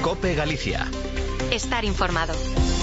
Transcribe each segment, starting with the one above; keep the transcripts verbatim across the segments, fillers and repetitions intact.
COPE Galicia. Estar informado.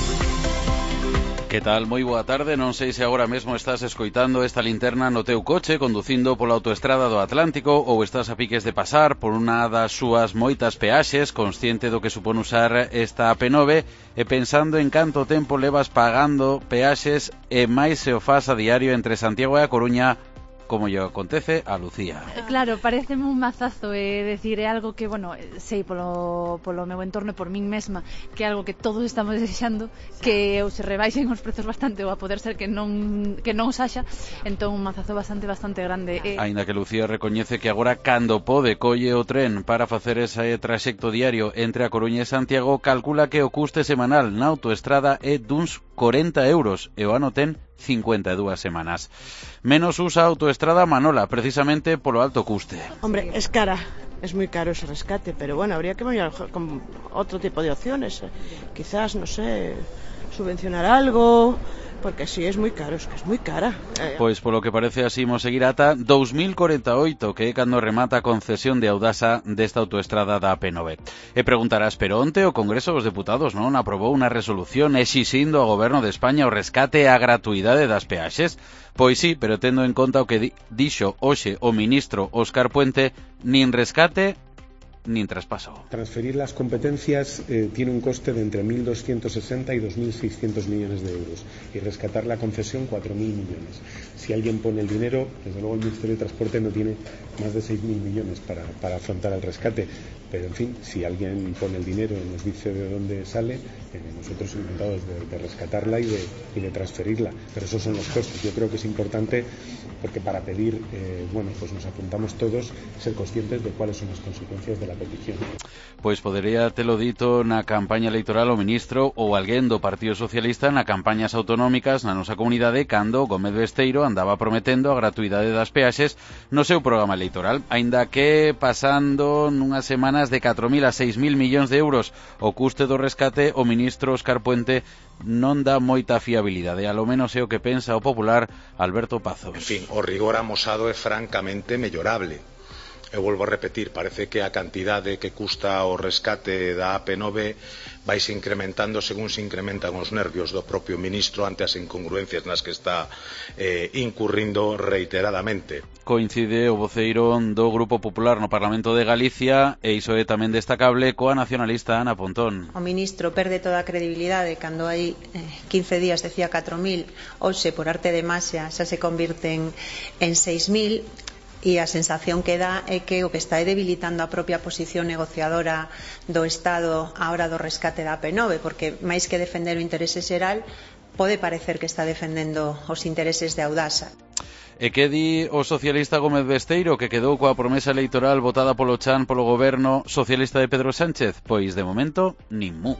Que tal? Moi boa tarde. Non sei se agora mesmo estás escoitando esta linterna no teu coche conducindo pola autoestrada do Atlántico ou estás a piques de pasar por unha das súas moitas peaxes, consciente do que supón usar esta A P nove e pensando en canto tempo levas pagando peaxes e máis se o fas a diario entre Santiago e A Coruña, como lle acontece a Lucía. Claro, pareceme un mazazo, é eh, decir, é algo que, bueno, sei polo, polo meu entorno e por min mesma, que é algo que todos estamos desexando, que ou se rebaixen os prezos bastante ou a poder ser que non que non os haxa, entón un mazazo bastante, bastante grande. Eh... Aínda que Lucía recoñece que agora cando pode colle o tren para facer ese traxecto diario entre A Coruña e Santiago, calcula que o custe semanal na autoestrada é duns corenta euros e o ano ten cincuenta e dúas semanas. Menos usa a autoestrada Manola, precisamente polo alto custe. Hombre, es cara, es muy caro ese rescate, pero bueno, habría que mirar con otro tipo de opciones. Quizás, no sé, subvencionar algo, porque sí, es muy caro, es que es muy cara. Eh... Pois polo que parece así imos seguir ata dos mil corenta e oito, que é cando remata a concesión de Audasa desta autoestrada da A P nove. E preguntarás, pero onte o Congreso dos Deputados non aprobou unha resolución exixindo ao Goberno de España o rescate e a gratuidade das peaxes? Pois sí, pero tendo en conta o que di, dixo hoxe o ministro Óscar Puente, nin rescate ni traspaso. Transferir las competencias eh, tiene un coste de entre mil doscientos sesenta y dos mil seiscientos millones de euros y rescatar la concesión cuatro mil millones. Si alguien pone el dinero, desde luego el Ministerio de Transporte no tiene más de seis mil millones para, para afrontar el rescate, pero en fin, si alguien pone el dinero y nos dice de dónde sale, eh, nosotros encantados de, de rescatarla y de, y de transferirla, pero esos son los costes. Yo creo que es importante, porque para pedir, eh, bueno, pues nos apuntamos todos, ser conscientes de cuáles son las consecuencias de la petición. Pois podería telo dito na campaña electoral o ministro ou alguén do Partido Socialista na campañas autonómicas na nosa comunidade cando Gómez Besteiro andaba prometendo a gratuidade das peaxes no seu programa electoral, aínda que pasando nunhas semanas de catro mil a seis mil millóns de euros o custe do rescate, o ministro Óscar Puente non dá moita fiabilidade, alo menos é o que pensa o popular Alberto Pazos. En fin, o rigor amosado é francamente mellorable. Eu volvo a repetir, parece que a cantidade que custa o rescate da A P nove vais incrementando según se incrementan os nervios do propio ministro ante as incongruencias nas que está eh, incurrindo reiteradamente. Coincide o voceiro do Grupo Popular no Parlamento de Galicia e iso é tamén destacable coa nacionalista Ana Pontón. O ministro perde toda a credibilidade cando hai eh, quince días decía catro mil, hoxe por arte de masia xa se convirten en seis mil. E a sensación que dá é que o que está é debilitando a propia posición negociadora do Estado á hora do rescate da A P nove, porque máis que defender o interese xeral, pode parecer que está defendendo os intereses de Audasa. E que di o socialista Gómez Besteiro, que quedou coa promesa electoral votada polo Chan polo goberno socialista de Pedro Sánchez? Pois de momento, nin mu.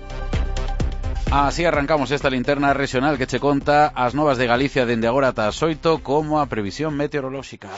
Así arrancamos esta linterna regional que che conta as novas de Galicia dende agora ata as oito como a previsión meteorolóxica.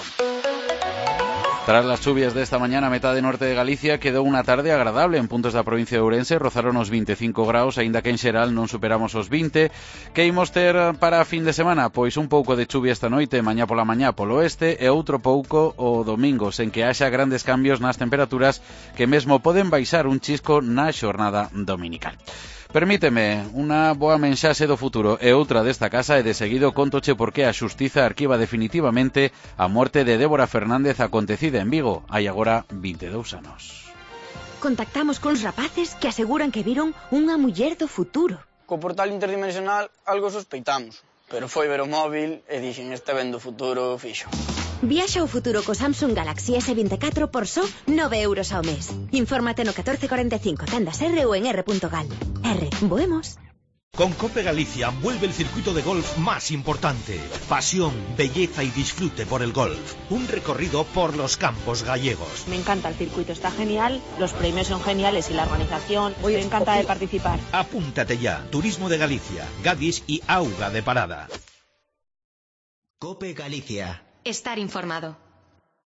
Tras las lluvias de esta mañana a metade norte de Galicia quedou unha tarde agradable en puntos da provincia de Ourense, rozaron os veinticinco graus, aínda que en xeral non superamos os vinte. Que imos ter para a fin de semana? Pois un pouco de chuvia esta noite, mañá pola mañá polo oeste e outro pouco o domingo, sen que haxa grandes cambios nas temperaturas que mesmo poden baixar un chisco na xornada dominical. Permíteme unha boa mensaxe do futuro e outra desta casa e de seguido contoche por que a xustiza arquiva definitivamente a morte de Débora Fernández acontecida en Vigo hai agora vinte e dous anos. Contactamos cuns rapaces que aseguran que viron unha muller do futuro. Co portal interdimensional algo sospeitamos, pero foi ver o móvil e dixen este ben do futuro fixo. Viaxa ao futuro co Samsung Galaxy ese veinticuatro por só nove euros ao mes. Infórmate no catorce cuarenta e cinco, tendas R ou en R punto gal. R, voemos. Con COPE Galicia vuelve el circuito de golf más importante. Pasión, belleza y disfrute por el golf. Un recorrido por los campos gallegos. Me encanta el circuito, está genial, los premios son geniales y la organización, me encanta de participar. Apúntate ya, Turismo de Galicia, Gadis y Auga de Parada. COPE Galicia. Estar informado.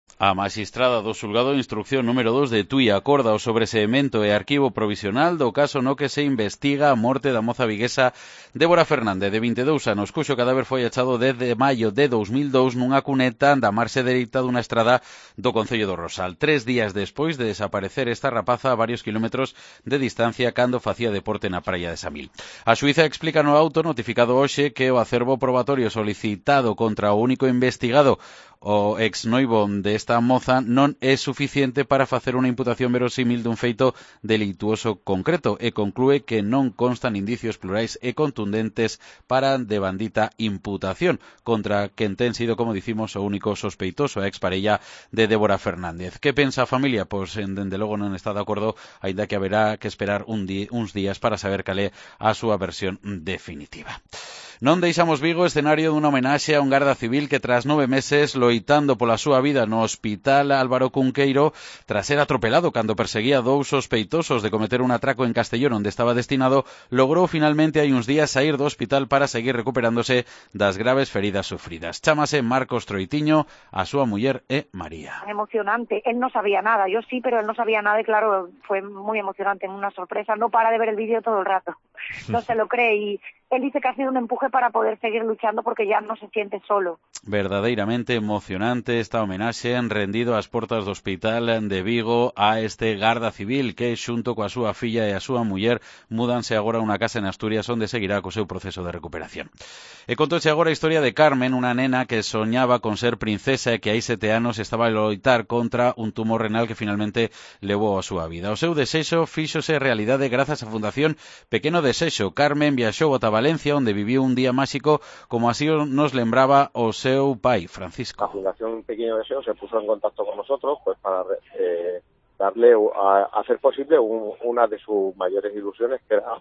A magistrada do xulgado de instrucción número dos de Tui acorda o sobreseemento e arquivo provisional do caso no que se investiga a morte da moza viguesa Débora Fernández, de vinte e dous anos, cuxo cadáver foi achado desde maio de dos mil dous nunha cuneta da marxe dereita dunha estrada do Concello do Rosal. Tres días despois de desaparecer esta rapaza a varios kilómetros de distancia cando facía deporte na praia de Samil. A xuíza explica no auto notificado hoxe que o acervo probatorio solicitado contra o único investigado, o ex noivo desta moza, non é suficiente para facer unha imputación verosímil dun feito delituoso concreto e conclúe que non constan indicios plurais e contundentes para devandita imputación contra quen ten sido, como dicimos, o único sospeitoso, a exparella de Débora Fernández. Que pensa a familia? Pois, dende logo, non está de acordo, aínda que haberá que esperar un di, uns días para saber cal é a súa versión definitiva. Non deixamos Vigo escenario dunha homenaxe a un garda civil que tras nove meses loitando pola súa vida no hospital Álvaro Cunqueiro, tras ser atropelado cando perseguía dous sospeitosos de cometer un atraco en Castellón onde estaba destinado, logrou finalmente hai uns días sair do hospital para seguir recuperándose das graves feridas sufridas. Chámase Marcos Troitiño, a súa muller é María. Emocionante, él no sabía nada, yo sí, pero él no sabía nada y claro, fue muy emocionante, una sorpresa, no para de ver el vídeo todo el rato, no se lo cree y él dice que ha sido un empuje para poder seguir luchando porque ya no se siente solo. Verdadeiramente emocionante esta homenaxe rendido ás portas do Hospital de Vigo a este garda civil que, xunto coa súa filla e a súa muller, mudanse agora a unha casa en Asturias onde seguirá co seu proceso de recuperación. E contoche agora a historia de Carmen, unha nena que soñaba con ser princesa e que hai sete anos estaba a loitar contra un tumor renal que finalmente levou a súa vida. O seu desexo fíxose realidade grazas á Fundación Pequeno Desexo. Carmen viaxou ata Valencia, onde viviu un día máxico, como así nos lembraba o seu pai, Francisco. La Fundación Pequeño Deseo se puso en contacto con nosotros pues para eh, darle a, a hacer posible un, una de sus mayores ilusiones, que era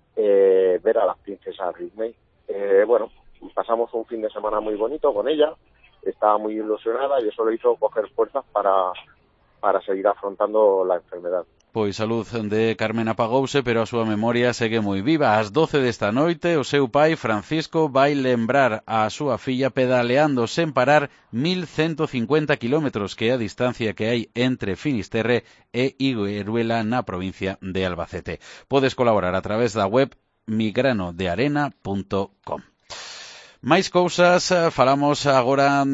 eh, ver a las princesas Disney. Eh, bueno, pasamos un fin de semana muy bonito con ella, estaba muy ilusionada y eso le hizo coger fuerzas para, para seguir afrontando la enfermedad. Pois a luz de Carmen apagouse, pero a súa memoria segue moi viva. Ás doce desta noite, o seu pai, Francisco, vai lembrar a súa filla pedaleando sen parar mil ciento cincuenta kilómetros, que é a distancia que hai entre Finisterre e Igueruela na provincia de Albacete. Podes colaborar a través da web migrano de arena punto com. Máis cousas, falamos agora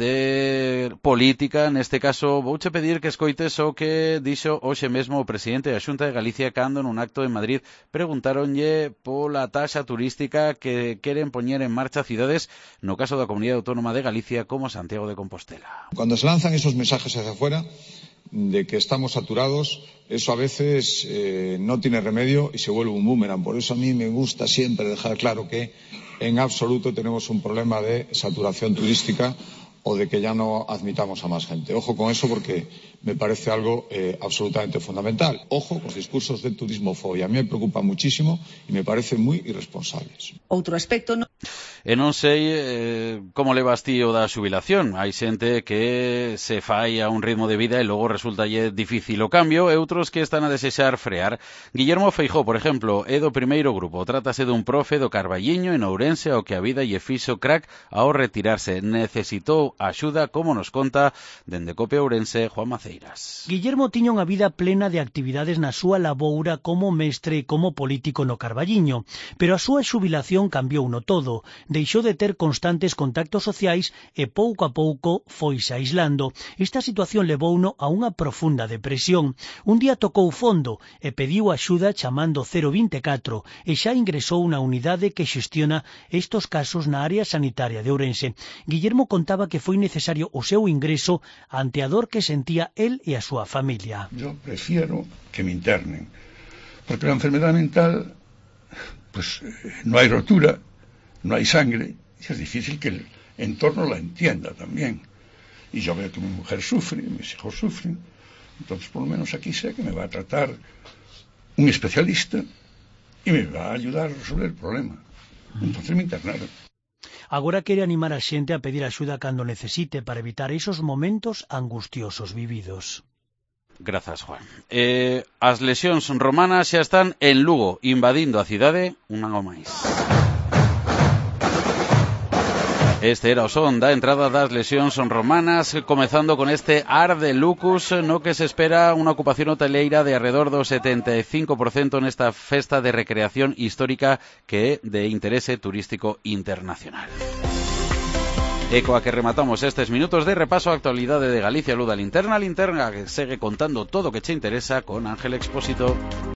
de política, neste caso vouche pedir que escoites o que dixo hoxe mesmo o presidente da Xunta de Galicia cando nun acto en Madrid preguntaronlle pola taxa turística que queren poñer en marcha cidades, no caso da Comunidade Autónoma de Galicia como Santiago de Compostela. Cuando se lanzan esos mensajes hacia afuera de que estamos saturados, eso a veces eh, no tiene remedio y se vuelve un boomerang. Por eso a mí me gusta siempre dejar claro que en absoluto tenemos un problema de saturación turística o de que ya no admitamos a más gente. Ojo con eso porque me parece algo eh, absolutamente fundamental. Ojo con los discursos de turismofobia. A mí me preocupa muchísimo y me parecen muy irresponsables. Outro aspecto... No... E non sei eh, como levas ti o da xubilación. Hai xente que se fai a un ritmo de vida e logo resulta difícil o cambio e outros que están a desexar frear. Guillermo Feijó, por exemplo, é do primeiro grupo. Trátase dun profe do Carballiño en Ourense ao que a vida lle fixo crack ao retirarse. Necesitou axuda, como nos conta dende Cope Ourense Juan Maceiras. Guillermo tiña unha vida plena de actividades na súa laboura como mestre e como político no Carballiño, pero a súa xubilación cambiou no todo. Deixou de ter constantes contactos sociais e pouco a pouco foise aislando. Esta situación levouno a unha profunda depresión. Un día tocou fondo e pediu axuda chamando cero vinte e catro e xa ingresou na unidade que xestiona estos casos na área sanitaria de Ourense. Guillermo contaba que foi necesario o seu ingreso ante a dor que sentía él e a súa familia. Yo prefiero que me internen, porque la enfermedad mental, pues no hay rotura, no hay sangre, y es difícil que el entorno la entienda también. Y yo veo que mi mujer sufre, mis hijos sufren, entonces por lo menos aquí sé que me va a tratar un especialista y me va a ayudar a resolver el problema. Entonces me internaron. Agora quere animar a xente a pedir axuda cando necesite para evitar esos momentos angustiosos vividos. Grazas, Juan. Eh, as lesións romanas xa están en Lugo, invadindo a cidade un ano máis. Este era o son da entrada das lesións romanas, comezando con este Ar de Lucus, no que se espera unha ocupación hoteleira de alrededor do setenta e cinco por cento nesta festa de recreación histórica que é de interese turístico internacional. E coa que rematamos estes minutos de repaso á actualidade de Galicia, Luda Linterna, Linterna que segue contando todo o que che interesa con Ángel Expósito.